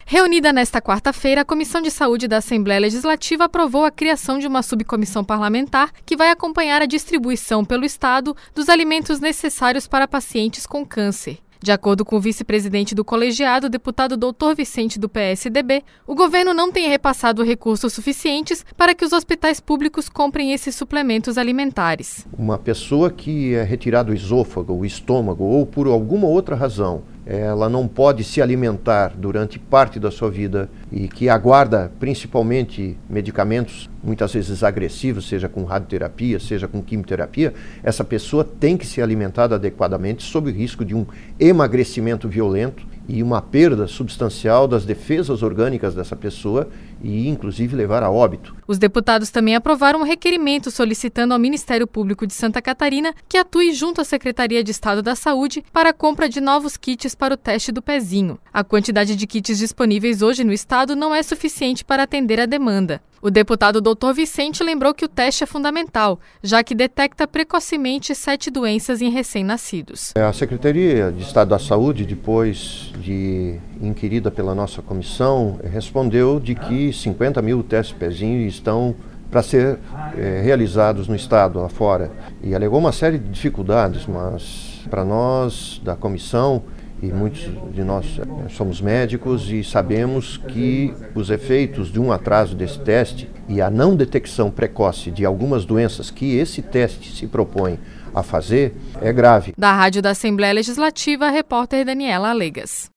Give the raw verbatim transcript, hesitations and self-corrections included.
Reunida nesta quarta-feira, a Comissão de Saúde da Assembleia Legislativa aprovou a criação de uma subcomissão parlamentar que vai acompanhar a distribuição pelo Estado dos alimentos necessários para pacientes com câncer. De acordo com o vice-presidente do colegiado, deputado doutor Vicente do P S D B, o governo não tem repassado recursos suficientes para que os hospitais públicos comprem esses suplementos alimentares. Uma pessoa que é retirado o esôfago, o estômago ou por alguma outra razão, ela não pode se alimentar durante parte da sua vida e que aguarda principalmente medicamentos muitas vezes agressivos, seja com radioterapia, seja com quimioterapia, essa pessoa tem que ser alimentada adequadamente sob o risco de um emagrecimento violento e uma perda substancial das defesas orgânicas dessa pessoa e inclusive levar a óbito. Os deputados também aprovaram um requerimento solicitando ao Ministério Público de Santa Catarina que atue junto à Secretaria de Estado da Saúde para a compra de novos kits para o teste do pezinho. A quantidade de kits disponíveis hoje no estado não é suficiente para atender a demanda. O deputado doutor Vicente lembrou que o teste é fundamental, já que detecta precocemente sete doenças em recém-nascidos. A Secretaria de Estado da Saúde, depois de inquirida pela nossa comissão, respondeu de que cinquenta mil testes de pezinho estão para ser é, realizados no estado, lá fora. E alegou uma série de dificuldades, mas para nós da comissão, e muitos de nós somos médicos e sabemos que os efeitos de um atraso desse teste e a não detecção precoce de algumas doenças que esse teste se propõe a fazer é grave. Da Rádio da Assembleia Legislativa, a repórter Daniela Alegas.